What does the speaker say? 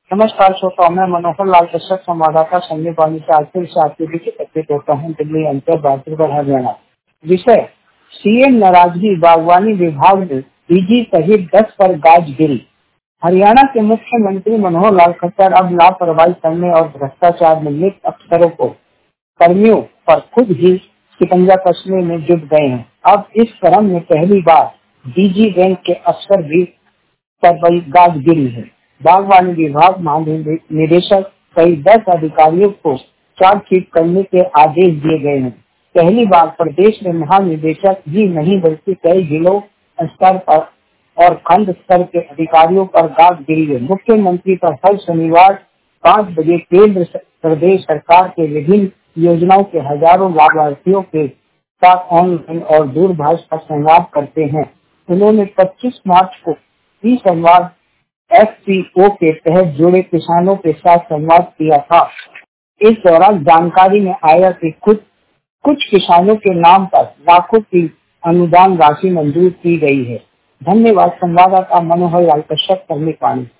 नमस्कार श्रोताओं, मैं मनोहर लाल कश्यप, संवाददाता संजय पानी से आज फिर से आपके बीच एकत्रित होता हूँ। दिल्ली अंतर बागीपुर हरियाणा। विषय: सीएम नाराजगी, बागवानी विभाग में डीजी सहित 10 पर गाज गिरी। हरियाणा के मुख्यमंत्री मनोहर लाल खट्टर अब लापरवाही करने और भ्रष्टाचार में लिप्त अफसरों को कर्मियों पर खुद ही शिकंजा कसने में जुट गए हैं। अब इस क्रम में पहली बार डीजी रैंक के अफसर भी पर बड़ी गाज गिरी है। बागवानी विभाग महानिदेशक सहित 10 अधिकारियों को चार्जशीट करने के आदेश दिए गए हैं। पहली बार प्रदेश में महानिदेशक ही नहीं बल्कि कई जिलों स्तर पर और खंड स्तर के अधिकारियों पर गाज गिरी है। मुख्यमंत्री पर हर शनिवार 5 बजे केंद्र प्रदेश सरकार के विभिन्न योजनाओं के हजारों लाभार्थियों के साथ ऑनलाइन और दूरभाष पर संवाद करते हैं। उन्होंने 25 मार्च को ई संवाद एफपीओ के तहत जुड़े किसानों के साथ संवाद किया था। इस दौरान जानकारी में आया कि कुछ किसानों के नाम पर लाखों की अनुदान राशि मंजूर की गई है। धन्यवाद। संवाददाता मनोहर लाल कश्यप, करने पानी।